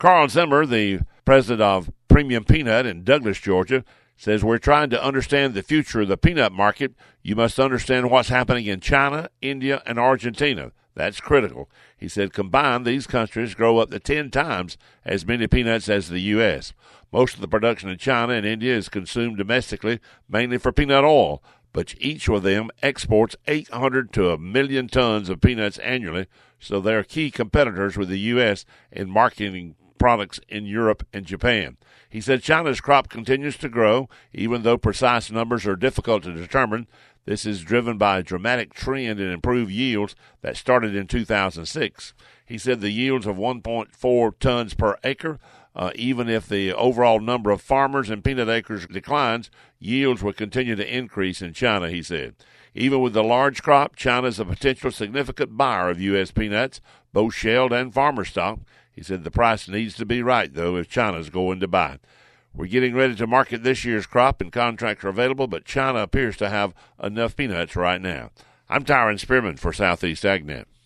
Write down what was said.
Carl Zimmer, the president of Premium Peanut in Douglas, Georgia, says we're trying to understand the future of the peanut market. You must understand what's happening in China, India, and Argentina. That's critical. He said combined, these countries grow up to 10 times as many peanuts as the U.S. Most of the production in China and India is consumed domestically, mainly for peanut oil, but each of them exports 800 to 1 million tons of peanuts annually, so they're key competitors with the U.S. in marketing products in Europe and Japan. He said China's crop continues to grow, even though precise numbers are difficult to determine. This is driven by a dramatic trend in improved yields that started in 2006. He said the yields of 1.4 tons per acre, even if the overall number of farmers and peanut acres declines, yields will continue to increase in China, he said. Even with the large crop, China is a potential significant buyer of U.S. peanuts, both shelled and farmer stock. He said the price needs to be right, though, if China's going to buy. We're getting ready to market this year's crop, and contracts are available, but China appears to have enough peanuts right now. I'm Tyron Spearman for Southeast AgNet.